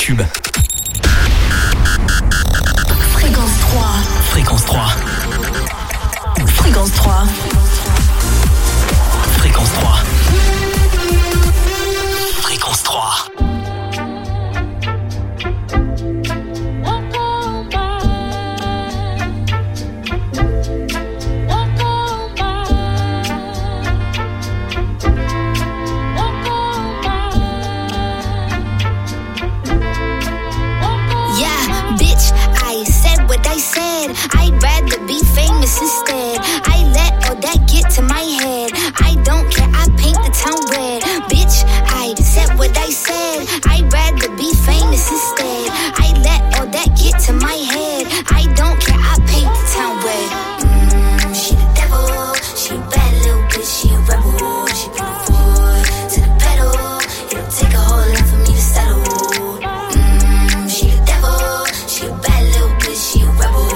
tubes. Fréquence 3. Fréquence 3. Fréquence 3. Fréquence 3. Fréquence 3. I'd rather be famous instead. I let all that get to my head. I don't care, I paint the town red. Bitch, I said what I said. I'd rather be famous instead. I let all that get to my head. I don't care, I paint the town red. She the devil, she a bad little bitch, she a rebel. She put her foot to the pedal. It'll take a whole lot for me to settle. She the devil, she a bad little bitch, she a rebel.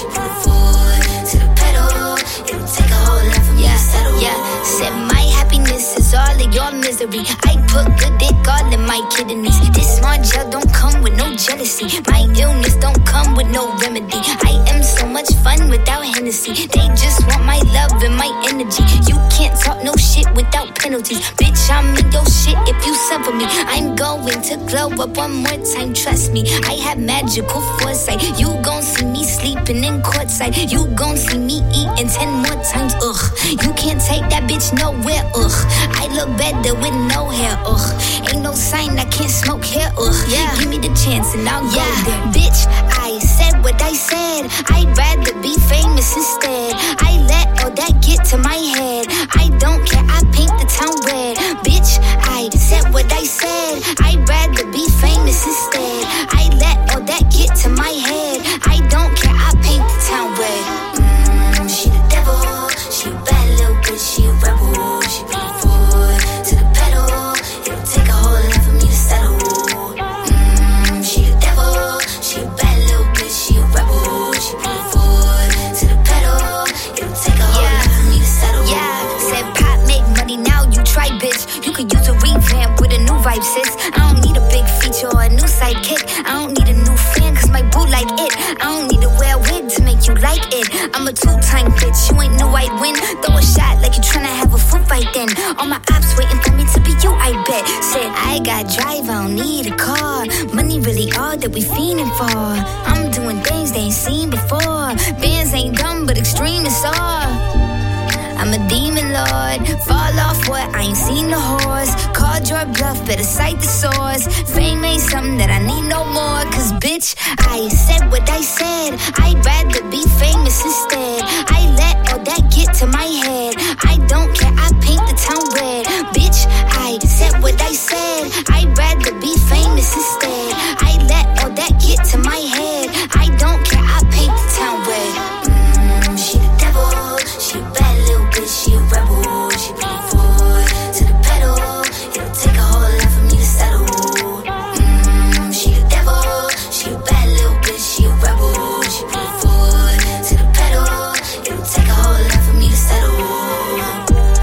Your misery, I put good dick all in my kidneys. This small gel don't come with no jealousy. My illness don't come with no remedy. I am so much fun without Hennessy. They just want my love and my energy. You can't talk no shit without penalties. Bitch, I'm in your shit if you suffer me. I'm going to glow up one more time, trust me. I have magical foresight. You gon' see me sleeping in courtside. You gon' see me eating 10 more times, ugh. You can't take that bitch nowhere, ugh. I look better with no hair, ugh. Ain't no sign I can't smoke hair, ugh. Yeah. Give me the chance and I'll go there. Bitch, I said what I said. I'd rather be famous instead. I let all that get to my head. I don't care, I paint the town red. Bitch, I said what I said. I'd rather be famous instead. I let all that get to my head. I don't care, I paint the town red. She the devil, she a bad little bitch, she a rebel. She put her foot to the pedal. It'll take a whole lot for me to settle. She the devil, she a bad little bitch, she a rebel. She put her foot to the pedal. It'll take a whole lot for me to settle. Yeah, said pop make money, now you try, bitch. You could use a revamp with a new vibe, sis. I don't need a big feature or a new sidekick. I don't need a new fan, cause my boo like it. I don't need to wear a wig to make you like it. I'm a two-time bitch, you ain't know I'd win. Throw a shot like you tryna have a foot fight then. All my ops waiting for me to be you, I bet. Said I got drive, I don't need a car. Money really all that we fiending for. I'm doing things they ain't seen before. Bands ain't dumb, but extreme is all. I'm a demon lord. Fall off what? I ain't seen the horse. Called your bluff, better cite the source. Fame ain't something that I need no more. Cause bitch, I said what I said. I'd rather be famous instead. I let all that get to my head. I don't care, I paint the town red. Bitch, I said what I said. I'd rather be famous instead. I let all that get to my head. I don't care, I paint the town red. She the devil, she a bad little bitch, she a rebel. She put her foot to the pedal. It'll take a whole lot for me to settle. She the devil, she a bad little bitch, she a rebel. She put her foot to the pedal. It'll take a whole lot for me to settle.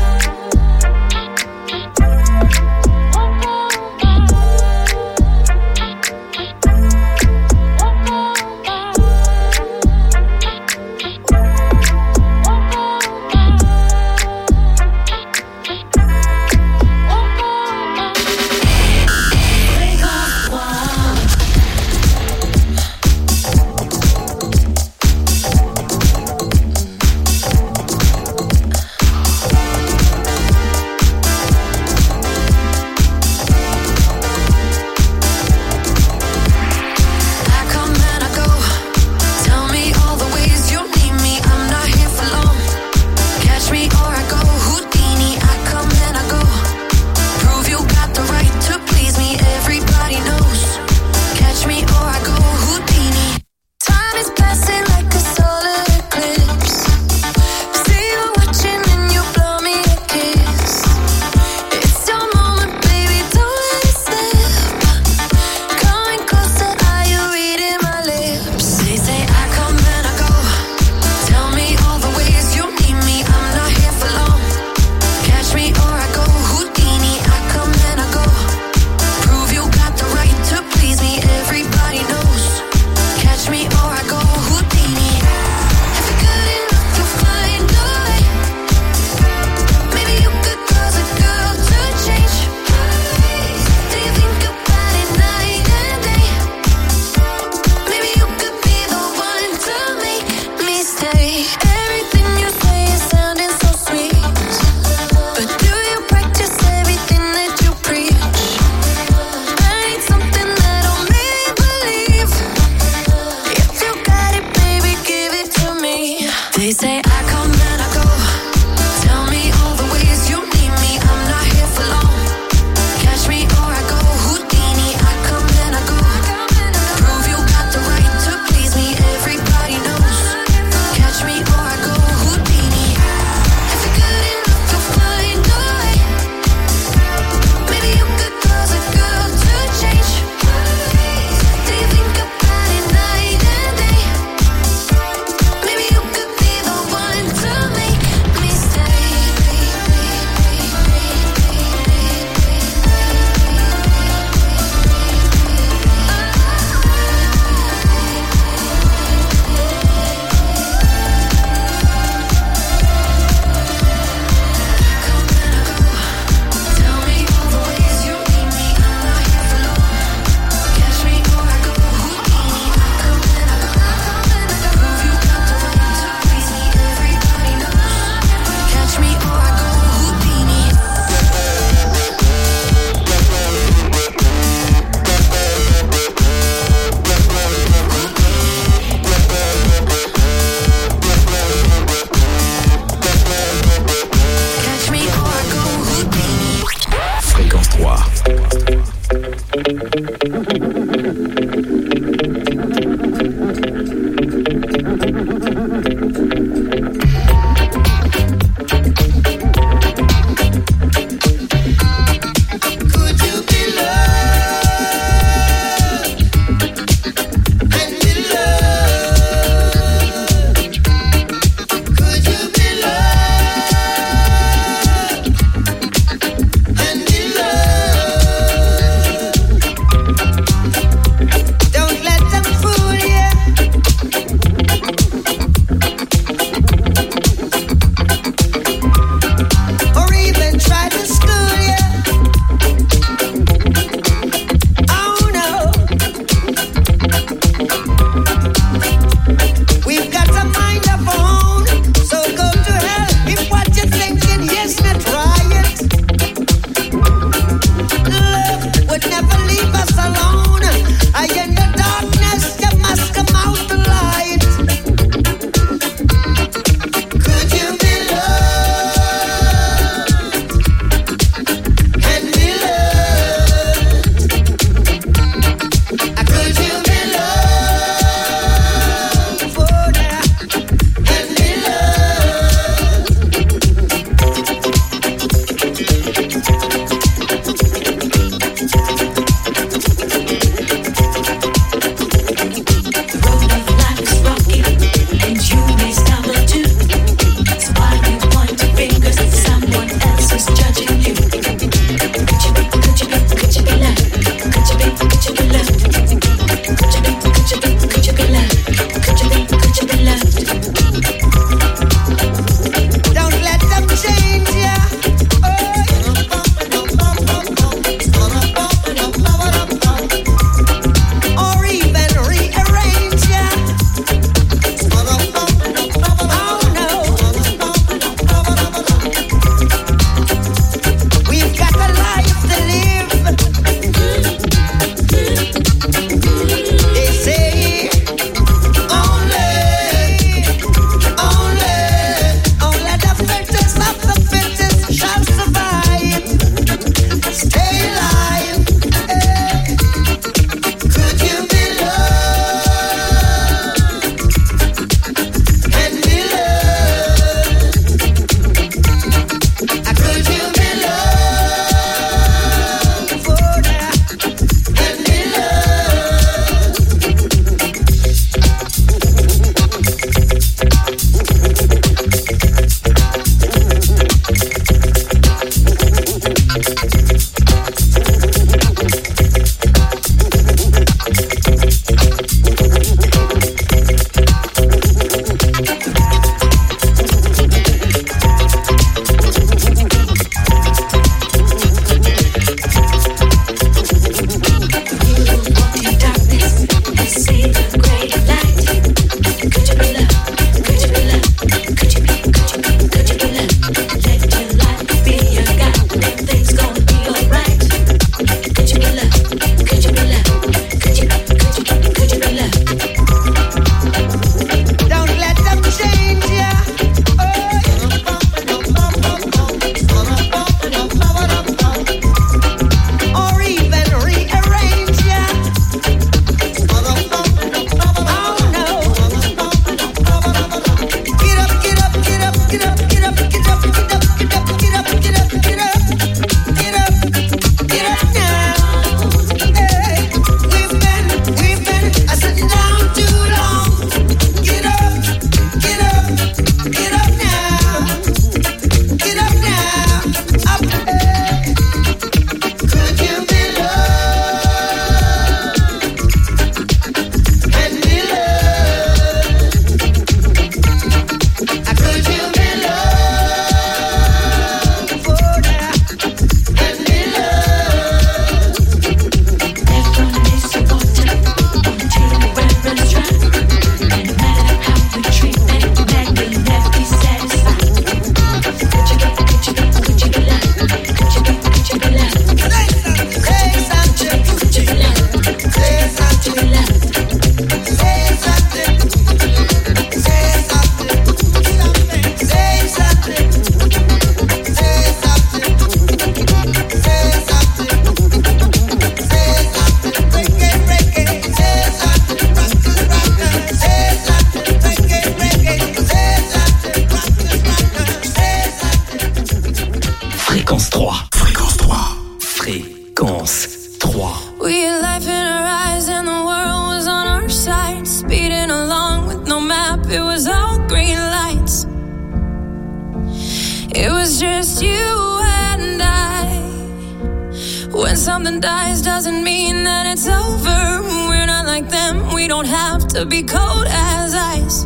something dies doesn't mean that it's over. We're not like them, we don't have to be cold as ice.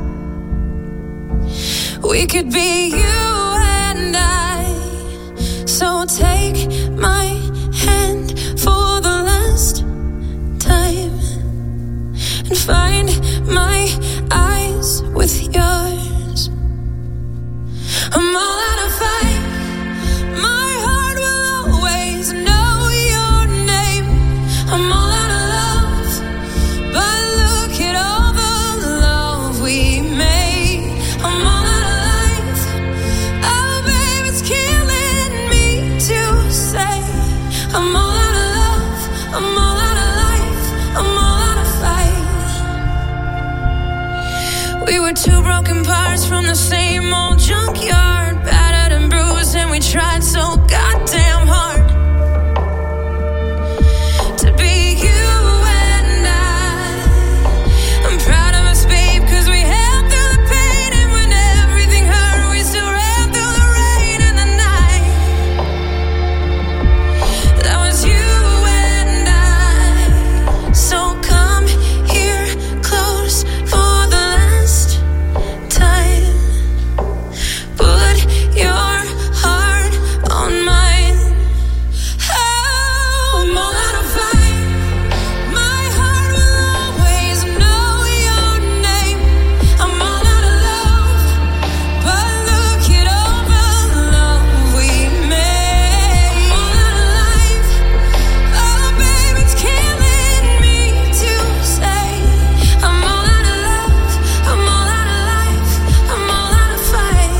We could be you and I. So take my hand for the last time and find my eyes with yours. I'm all out of fight. My heart will always know your name. I'm all out of love, but look at all the love we made. I'm all out of life. Oh, babe, it's killing me to say. I'm all out of love. I'm all out of life. I'm all out of fight. We were two broken parts from the same old junkyard, battered and bruised, and we tried so goddamn hard to be you and I. I'm proud of us, babe, 'cause we held through the pain, and when everything hurt, we still ran through the rain and the night. That was you and I. So come here close for the last time. Put your heart on mine. Oh, I'm all out of fight. My heart will always know your name. I'm all out of love, but look at all the love we made. I'm all out of life. Oh, babe, it's killing me to say. I'm all out of love. I'm all out of life. I'm all out of fight.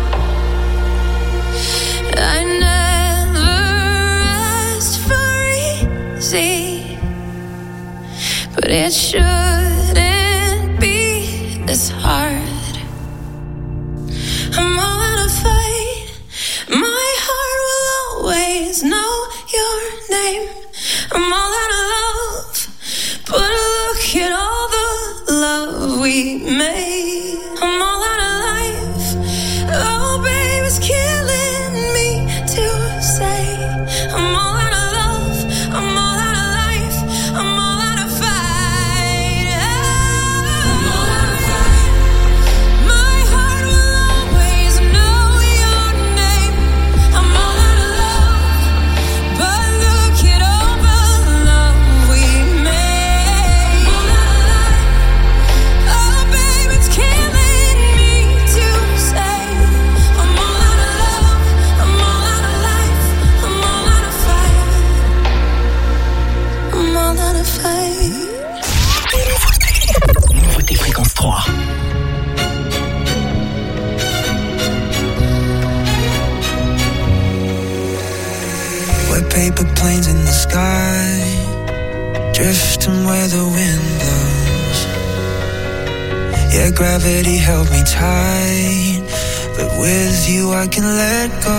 I never asked for easy, but it shouldn't be this hard. I'm all out of fight. My heart will always know your name. I'm all out of love, but look at all the love we made. I'm all out of life. Oh, babe, it's killing me to say. I'm all out of love. I'm all out of life. I'm all out of fight. I'm all out of fight. My heart will always know your name. I'm all out of love, but look at all the love we made. I'm all out of life. Oh, babe, it's killing me to say. I'm all out of love. I'm all out of life. I'm all out of fight. I'm all out of fight. Nouveauté Fréquence 3. We're paper planes in the sky, drifting where the wind blows. Yeah, gravity held me tight, but with you I can let go.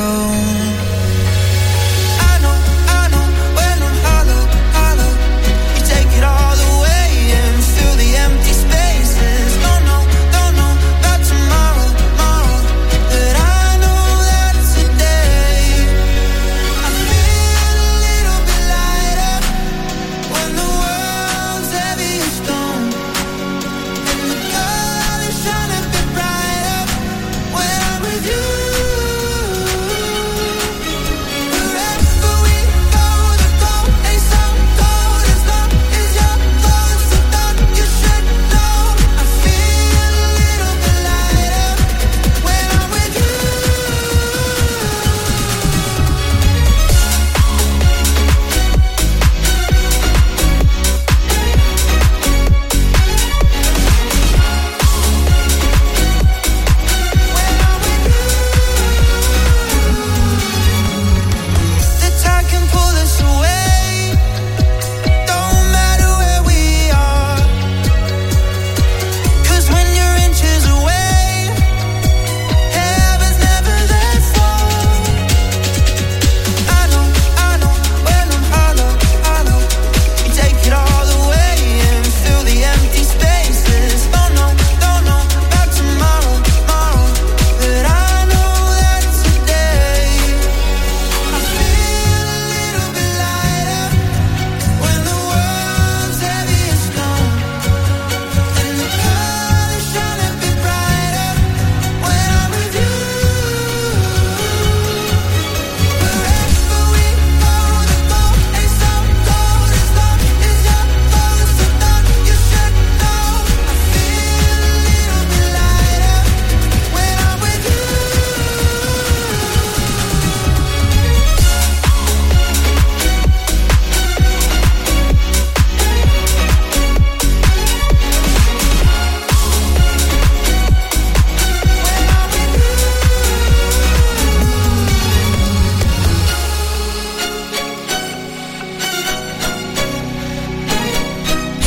I know, when I'm hollow, you take it all away and fill the empty spaces. Don't know about tomorrow, but I know that today I feel a little bit lighter when the world's heavy as stone, and the colors shine a bit brighter when I'm with you.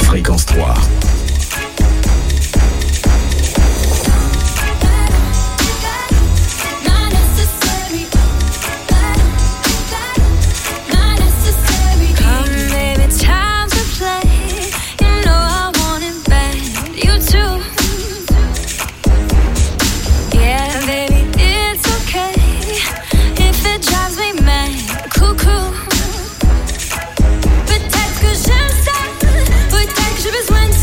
Fréquence 3. Peut-être que j'aime ça, peut-être que j'ai besoin de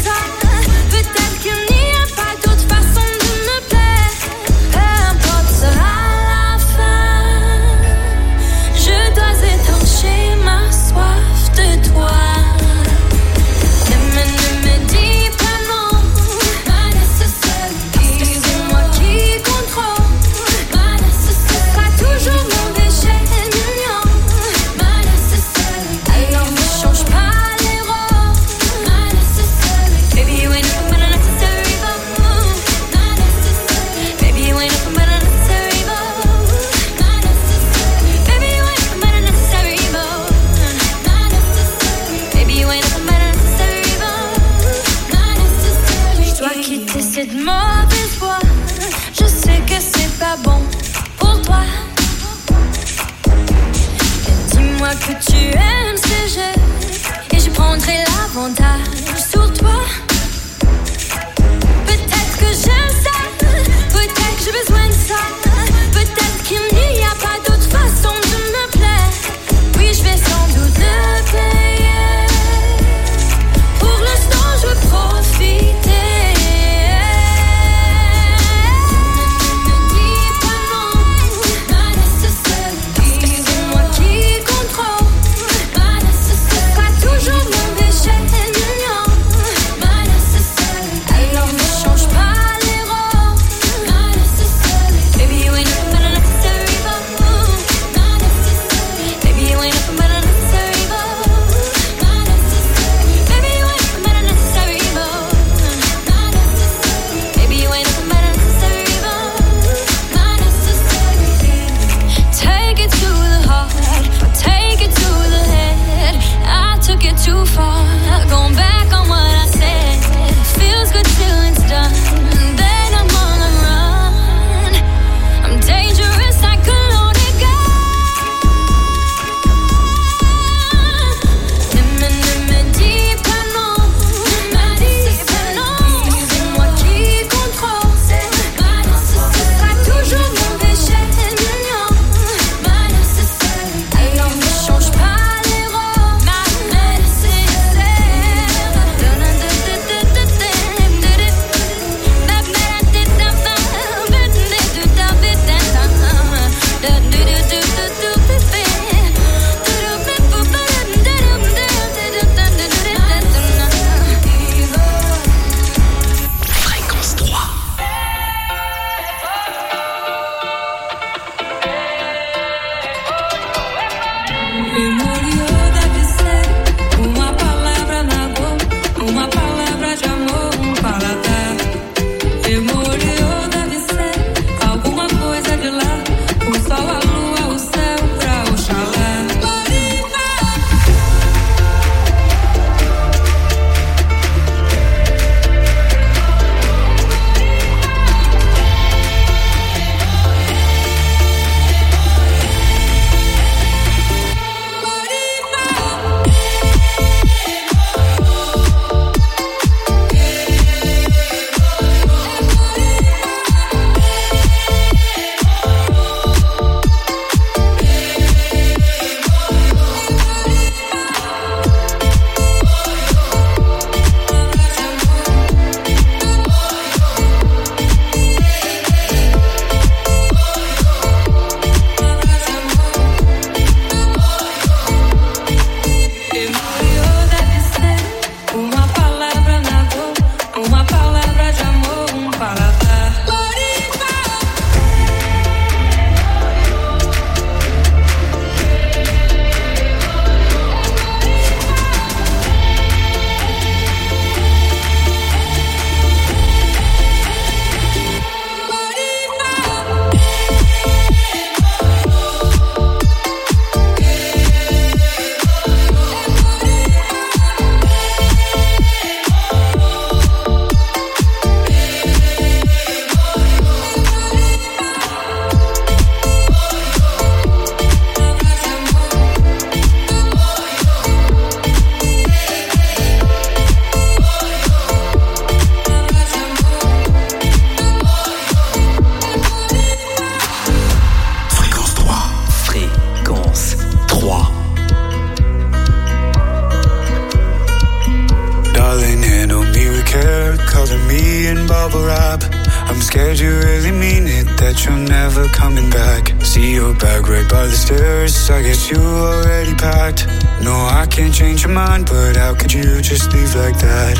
care, color me in bubble wrap. I'm scared you really mean it, that you're never coming back. See your bag right by the stairs, I guess you already packed. No, I can't change your mind, but how could you just leave like that?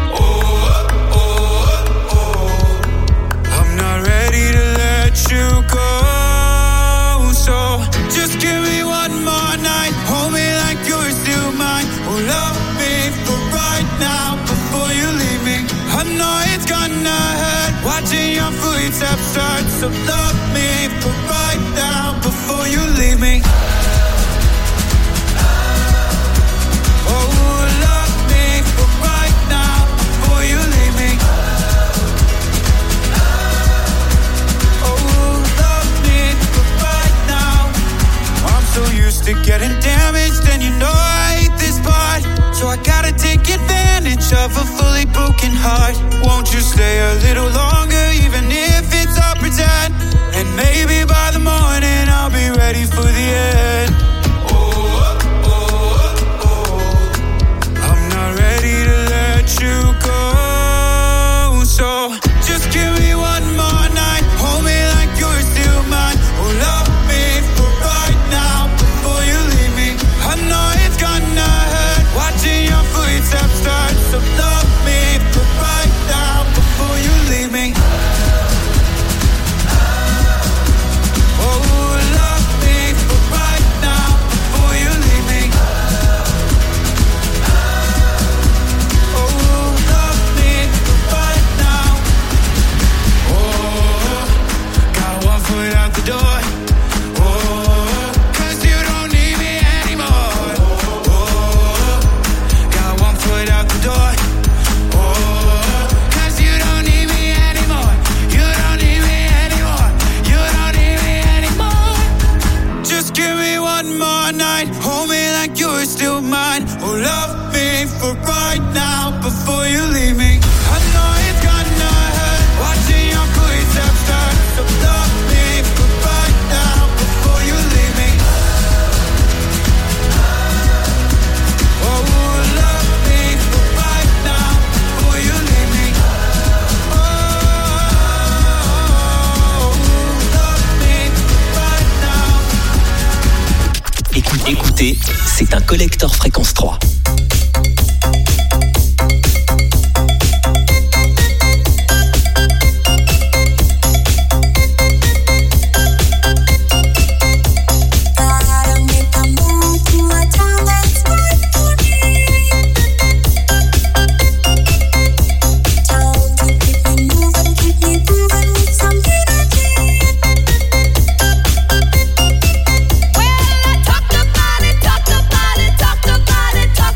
I'm not ready to let you go, so just give me one more night. Hold me like you're still mine. Oh, love me for right now before you leave me. I know it's gonna hurt watching your footsteps start, so love me for right now before you leave me. Oh, love me for right now before you leave me. Oh, love me for right now. I'm so used to getting damaged, and you know I hate this part, so I gotta take advantage of a fully broken heart. Won't you stay a little longer, even if it's all pretend? And maybe by the morning I'll be ready for the end. I'm not ready to let you go, so just give me one more night. Hold me like you're still mine. Oh, love me for right now before you leave me. I know it's gonna hurt watching your footsteps start, so love me for right now before you leave me. Oh, love me for right now before you leave me. Oh, love me for right now. Oh, got one foot out the door. Oh, 'cause you don't need me anymore. Oh, got one foot out the door. Oh, 'cause you don't need me anymore. You don't need me anymore. You don't need me anymore. Just give me one more night. Hold me like you're still mine. Oh, love me for right now before you leave me. I know it's gonna hurt watching your footsteps start, so love me for right now before you leave me. Oh, love me for right now before you leave me. Oh, love me for right now. Écoutez, c'est un collector fréquence 3. Talk about it, talk about it, talk about it, talk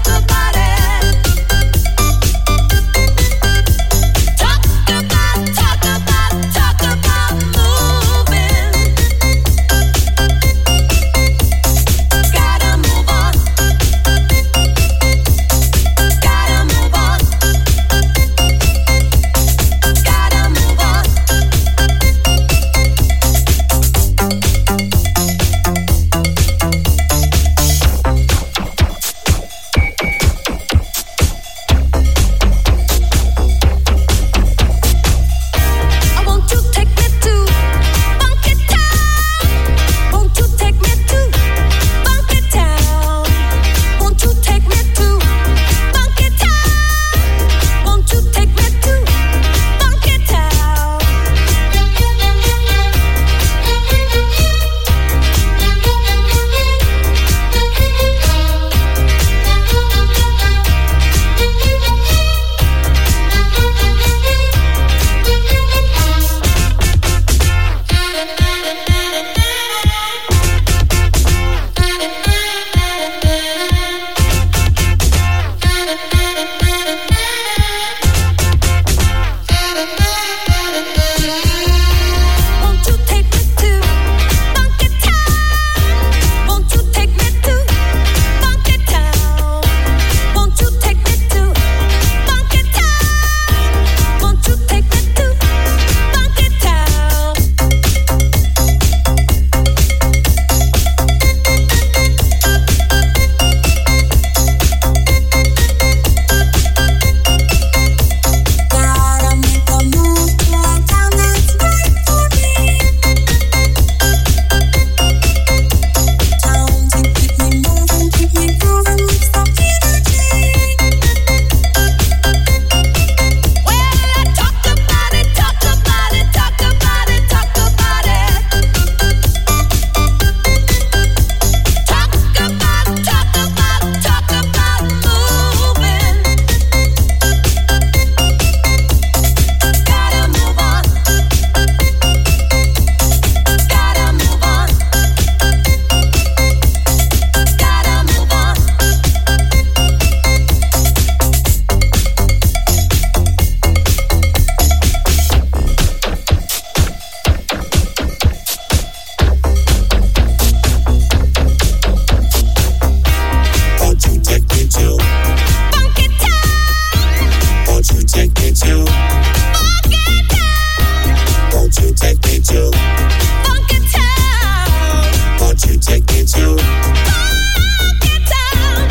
take me to Funky Town? Won't you take me to Funky Town? Won't you take me to Funky Town?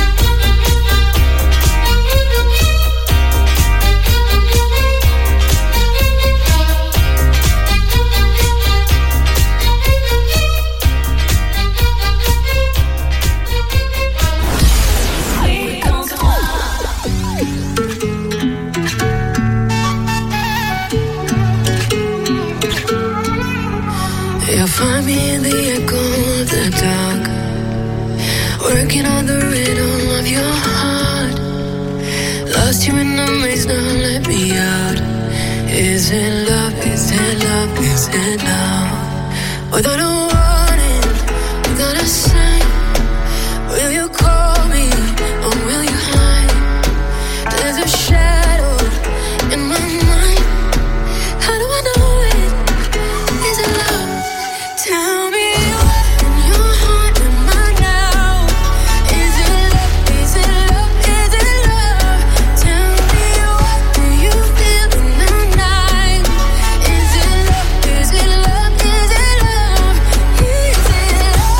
You'll find me in the echo of the dark, working on the rhythm of your heart. Lost you in the maze, now let me out. Is it love, is it love, is it love? Without a warning, without a sign, will you call me or will you hide? There's a shadow in my mind. How do I know it? Is it love? Tell me what in your heart am I now? Is it love? Is it love? Is it love? Tell me what do you feel in the night? Is it love? Is it love? Is it love? Is it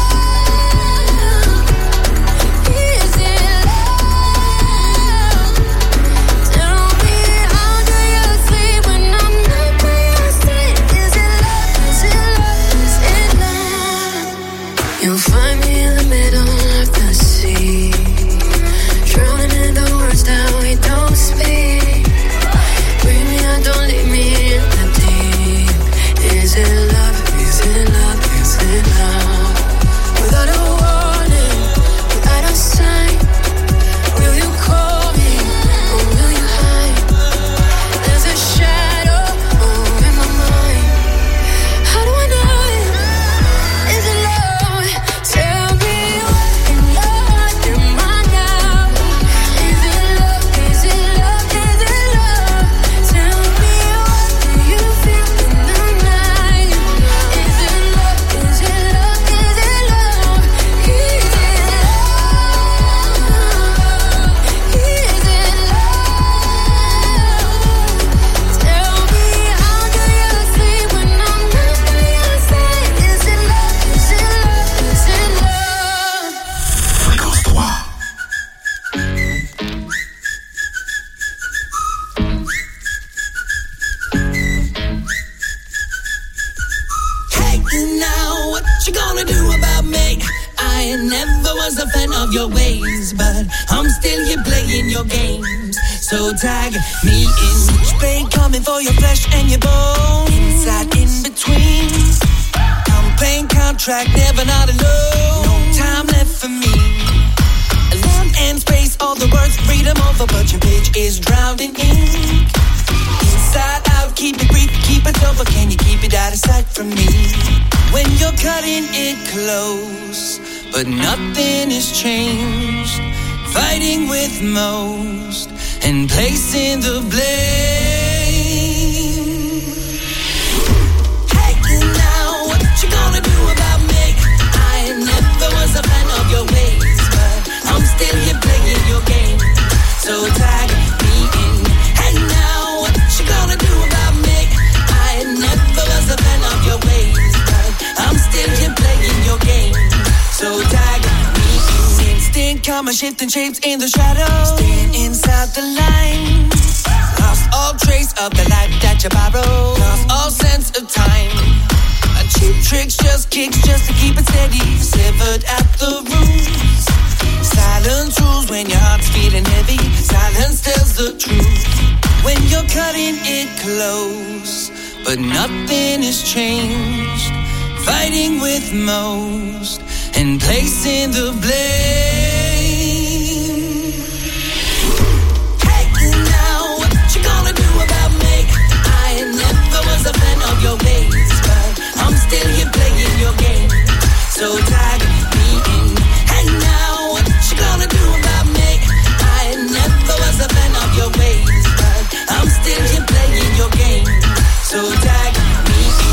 love? Is it love? Tell me how do you sleep when I'm not by your side? Is it love? Is it love? Is it love? You'll find me in the middle of the sea, drowning in the words that we don't speak. Bring me out, don't leave me in the deep. Is it love? Is it love? Is it love? Without a warning, without a sign, will you call me or will you hide? There's a shadow in my mind. How do I know it? Is it love? Tell me what in your heart am I now? Is it love? Is it love? Is it love? Tell me what do you feel in the night? Is it love? Is it love? Is it love? Is it love? Is it love? Tell me how do you sleep when I'm not by your side? Is it love? Is it love? Is it love? Fréquence 3. Hey, now what you gonna do about me? I never was a fan of your ways, but I'm still here playing your games. So tag me in. Spray coming for your flesh and your bones. Inside, in between. I'm playing contract, never not alone. No time left for me. Land and space, all the words freedom over, but your page is drowned in ink. Inside out, keep it brief, keep it over. Can you keep it out of sight from me? When you're cutting it close, but nothing has changed. Fighting with most and placing the blame. Hey, now what you gonna do about me? I never was a fan of your ways, but I'm still here playing your game. So tag me in. Hey, now what you gonna do about me? I never was a fan of your ways, but I'm still here playing your game. So tag me in. Instinct karma shifting shapes in the shadows. Staying inside the line. Lost all trace of the life that you borrowed. Lost all sense of time. A cheap tricks, just kicks, just to keep it steady. Severed at the roots. Silence rules when your heart's feeling heavy. Silence tells the truth. When you're cutting it close, but nothing has changed. Fighting with most and placing the blame. Hey, now what you gonna do about me? I never was a fan of your ways, but I'm still here playing your game. So tag me in. Hey, now what you gonna do about me? I never was a fan of your ways, but I'm still here playing your game. So tag me in.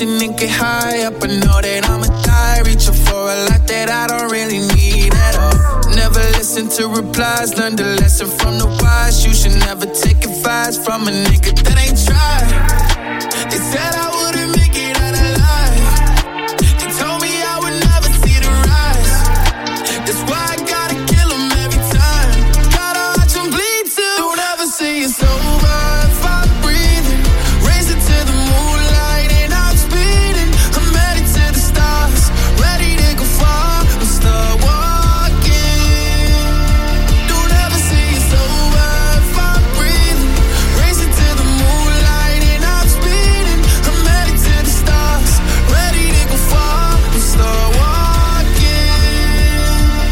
motion and get high up. I know that I'ma die, reaching for a lot that I don't really need at all. Never listen to replies, learn the lesson from the wise. You should never take advice from a nigga that ain't tried. They said I wouldn't make it out alive. They told me I would never see the rise. That's why I gotta kill them every time. Gotta watch them bleed too. Don't ever say it's over if I'm breathing. Racing to the moonlight and I'm speeding. I'm headed to the stars, ready to go far and start walking. Don't ever say it's over if I'm breathing. Racing to the moonlight and I'm speeding. I'm headed to the stars, ready to go far and start walking.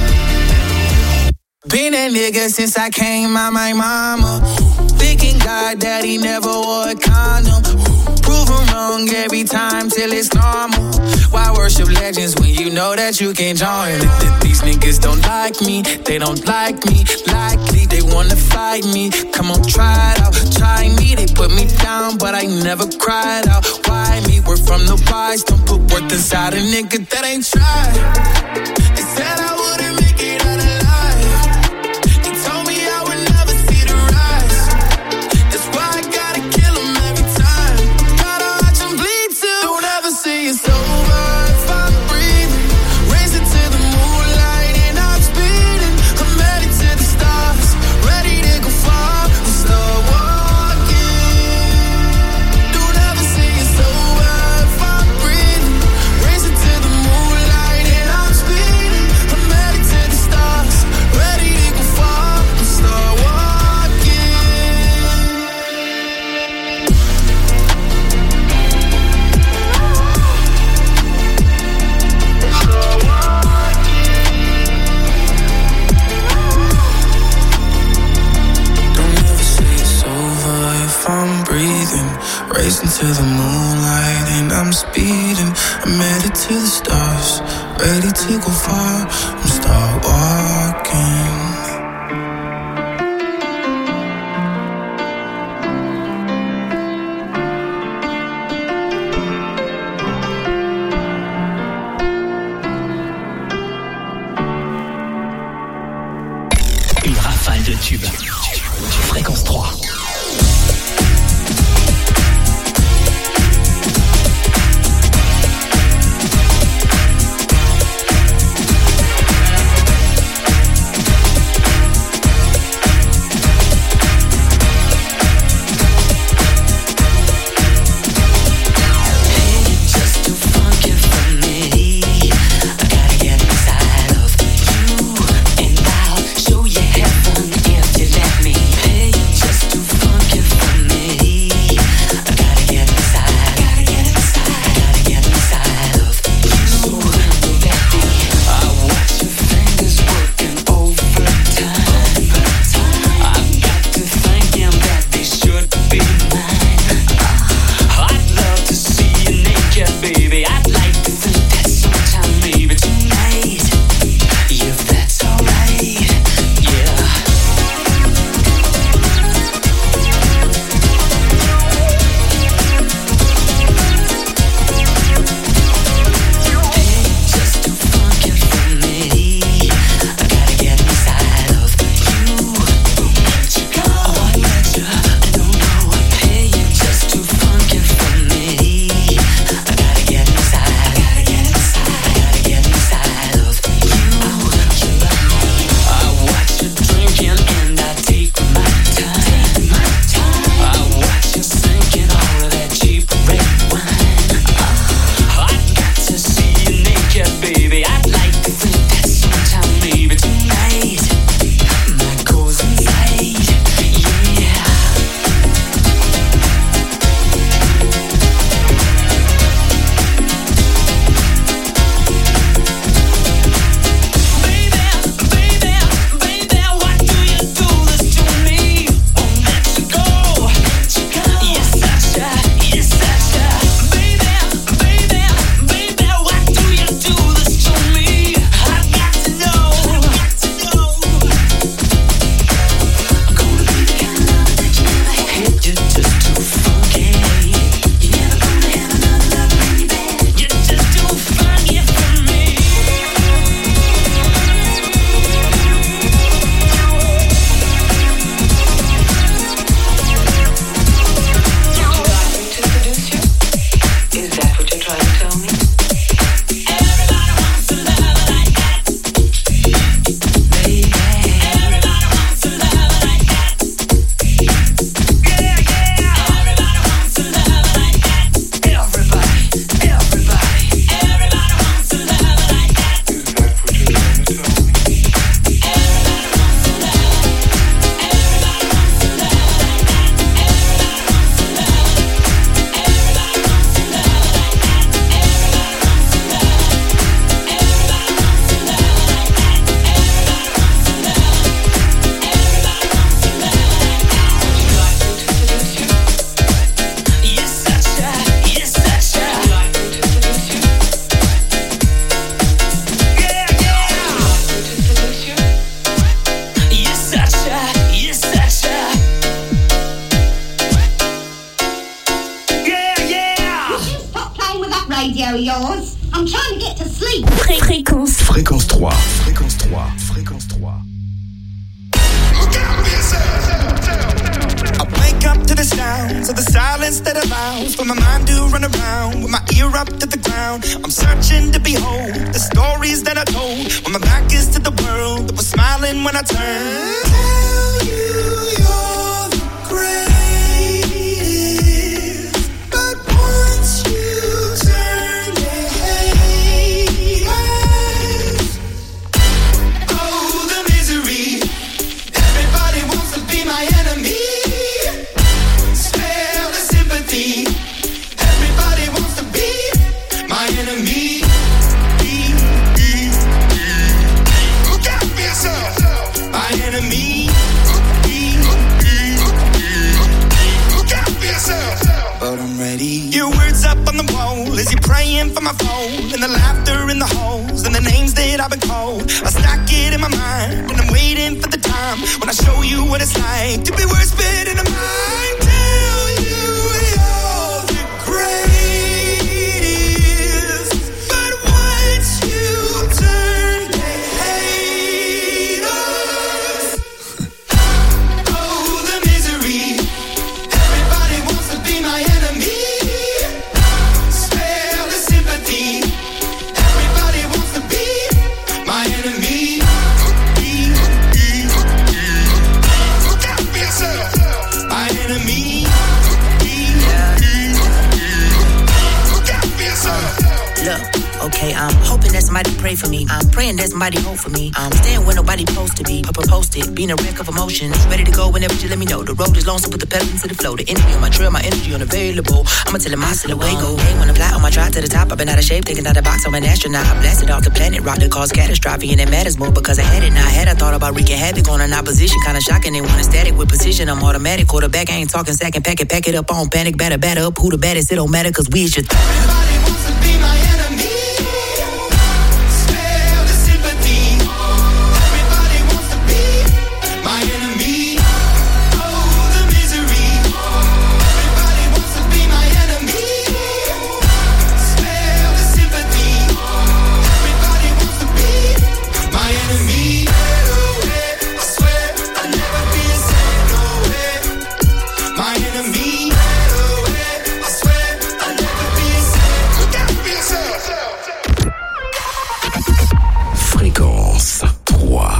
Been that nigga since I came out my mama. Thinking God that he never wore a condom. Prove him wrong every time till it's normal. Why worship legends when you know that you can't join? These niggas don't like me, they don't like me. Likely they wanna fight me. Come on, try it out, try me. They put me down, but I never cried out. Why me? We're from the wise. Don't put worth inside a nigga that ain't tried. They said I wouldn't make it out alive. They told me I would never see the rise. That's why I gotta kill them every time. Gotta watch them bleed too. Don't ever say it's over if I'm breathing. Racing to the moonlight and I'm speeding. I'm headed to the stars, ready to go far and start walking. Don't ever say it's over if I'm breathing. Racing to the moonlight and I'm speeding. I'm headed to the stars, ready to go far and start walking. Don't ever say it's over if I'm breathing. Racing to the moonlight and I'm speeding. I'm headed to the stars, ready to go far and start walking. Une rafale de tubes. Fréquence 3. Just too funky for me. I gotta get inside of you, and I'll show you heaven if you let radio of yours. I'm trying to get to sleep. Fréquence 3. Fréquence 3. I wake up to the sounds of the silence that allows for my mind to run around with my ear up to the ground. I'm searching to behold the stories that I told when my back is to the world that was smiling when I turned. Tell you you're the greatest, but once you turn they hate us. Oh, the misery. Everybody wants to be my enemy. Everybody wants to be my enemy. Look out for yourself. My enemy. Look out for yourself. But I'm ready. Your words up on the wall as you're praying for my phone, and the laughter in the halls and the names that I've been called. I stack it in my mind and I'm waiting for the time when I show you what it's like to be worse fit in a mind. Tell you you're the greatest, but once you turn they hate us. Oh, the misery. Everybody wants to be my enemy. Spare the sympathy. Everybody wants to be my enemy. Look out for yourself. My enemy. Look out for yourself. Look, okay, I'm hoping that somebody pray for me. I'm praying that somebody hope for me. I'm staying where nobody supposed to be. Papa posted, being a wreck of emotions. Ready to go whenever you let me know. The road is long, so put the pedal into the flow. The energy on my trail, my energy unavailable. I'ma tell him I still away go. Hey, when I fly on my drive to the top, I've been out of shape, taking out the box. I'm an astronaut. I blasted off the planet, rock that caused catastrophe, and it matters more because I had it. Now I had, I thought about wreaking havoc on an opposition, kinda shocking. They want a static with precision. I'm automatic, quarterback. I ain't talking second, pack it up on panic, batter up. Who the baddest? It don't matter, cause we is your Everybody wants to be my enemy. Spare the sympathy. Everybody wants to be my enemy. Oh, the misery. Everybody wants to be my enemy. Spare the sympathy. Everybody wants to be my enemy. I swear I'll never be the same, no way. My enemy. I swear I'll never be the same. Look out for yourself. Fréquence 3.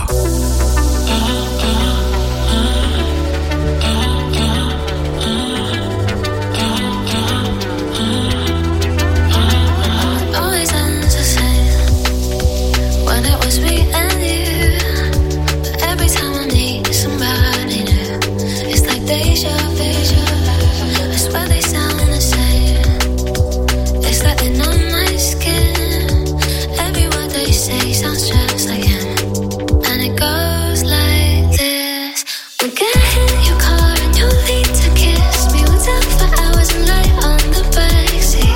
Always ends the same when it was me and you. But every time I need somebody new, it's like deja vu. I swear they sound the same. It's letting on my skin. Every word they say sounds just like him, and it goes like this. We'll get in your car and you'll need to kiss me. We'll talk for hours and lie on the backseat.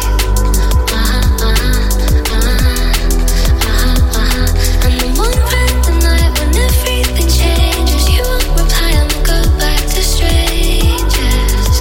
And then one random night when everything changes, you won't reply and we'll go back to strangers.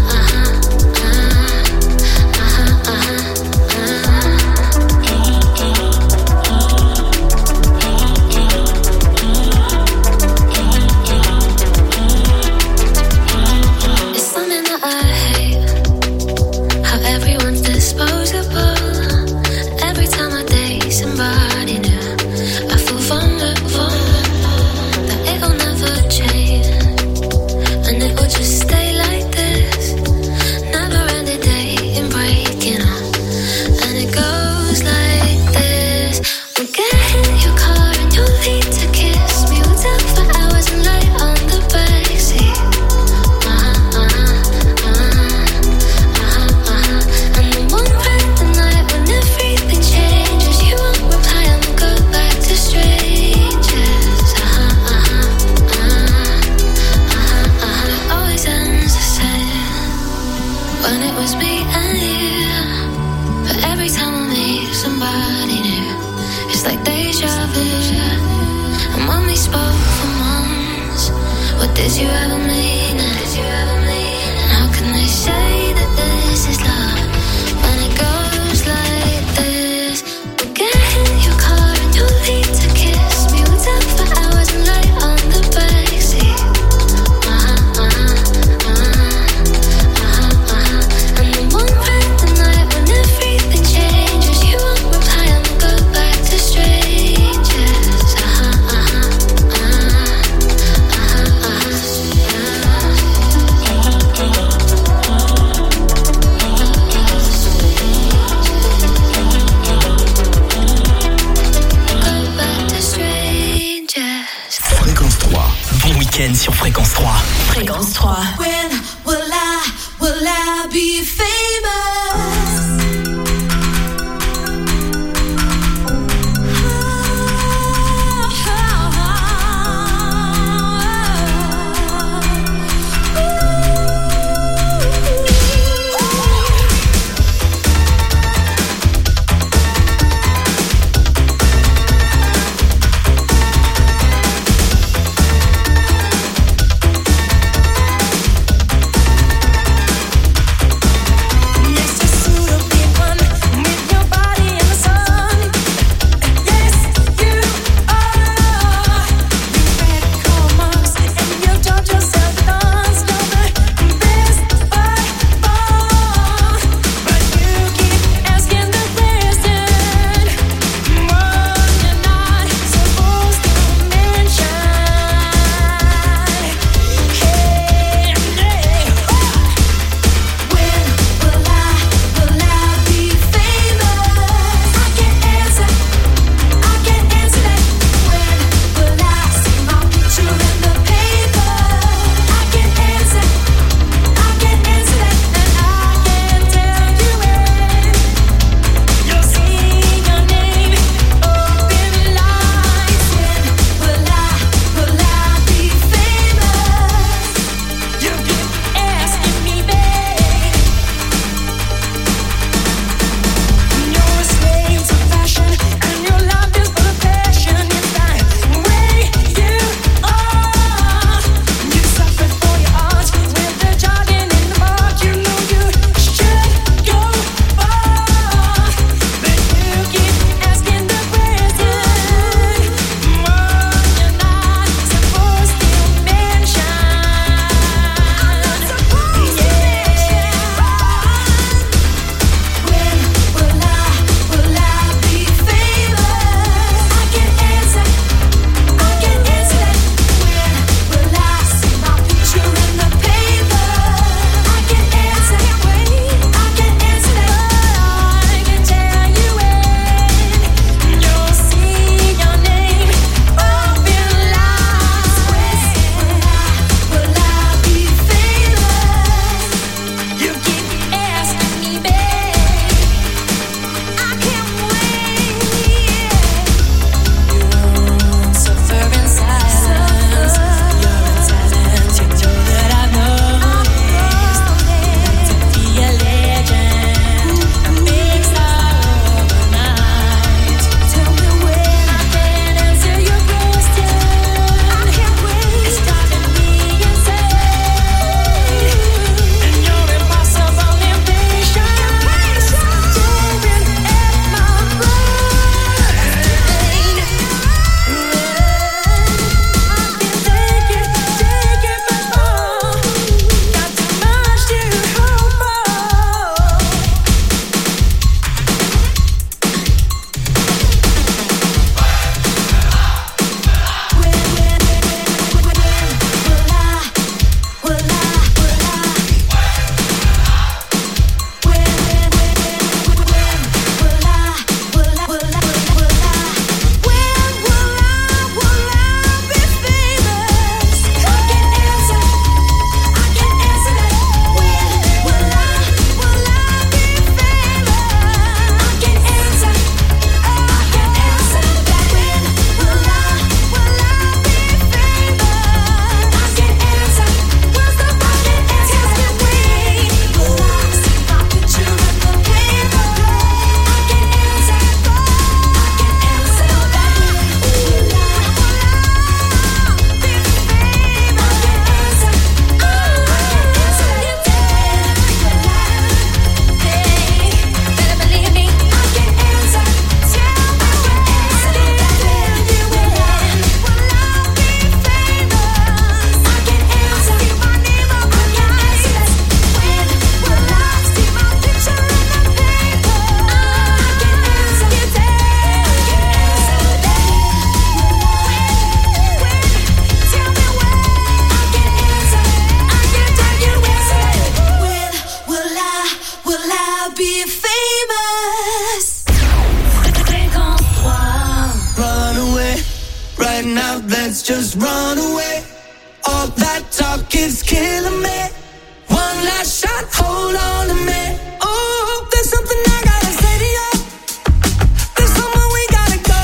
It's something that I hate, how everyone's disposable. Every time I date somebody new, I feel vulnerable, that it'll never change, and it will just stay like this. Never ending dating, breaking up, and it goes like this. We'll get in your car and you'll need to kiss me. We'll talk for hours and lie on the backseat. And then one random night when everything changes, you won't reply and we'll go back to strangers. It always ends the same when it was me and you. But every time I meet somebody new, it's like deja vu. And when we spoke for months, what did you ever mean? And how can they say that this is love when it goes like week-end sur Fréquence 3. Fréquence 3. When will I be famous? Let's just run away. it's killing me. One last shot, hold on to me. Oh, there's something I gotta say to you. There's somewhere we gotta go.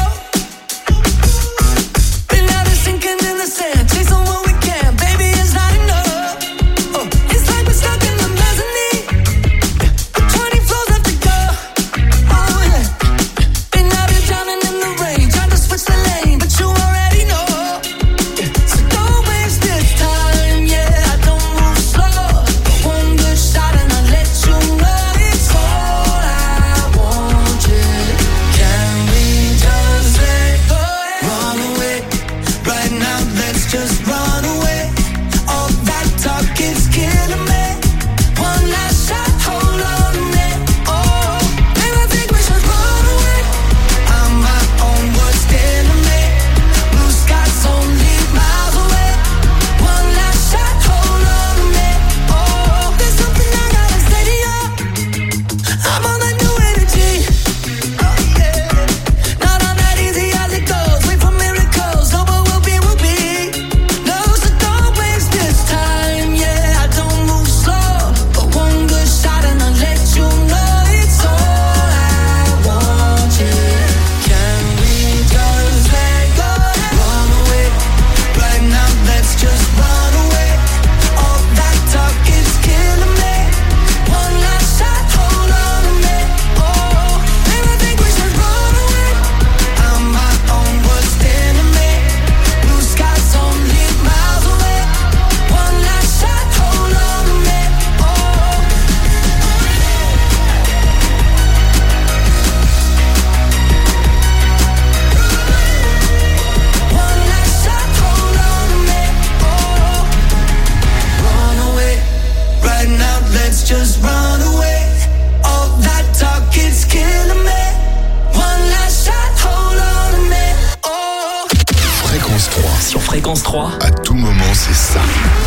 Been out there sinking in the sand, chasing what we can. Baby, it's not enough. Oh, it's like we're stuck in the mezzanine. 20 floors left to go. Oh yeah. Been out here drowning in the rain, trying to switch the lane, but you already know. So don't waste this time, yeah. I don't move slow. One good shot and I'll let you know it's all I want, yeah. Can we just let go? Run away. Right now, let's just run away. All that talk is killing me. One last shot, hold on to me. Oh, and I think we should run away. I'm my own worst enemy. Blue skies only miles away. One last shot, hold on to me. Oh, there's something I gotta say to you. I'm on that new energy. Oh yeah. Not on that easy as it goes. Wait for miracles. No, but we'll be. No, so don't waste this time. Yeah, I don't move slow. But one good shot and I'll let you know it's all I want, yeah. Can we just let go? Run away. Right now, let's just run away. All that talk is killing me. One last shot, hold on to me. Oh, and I think we should run away. I'm my own worst enemy. Blue skies only miles away. One last shot, hold on to me. Oh. One last shot, hold on to me. Oh. Run away. Right now, let's just run away. All that talk is killing me. One last shot, hold on to me. Oh. Fréquence 3. Sur Fréquence 3, À tout moment, c'est ça.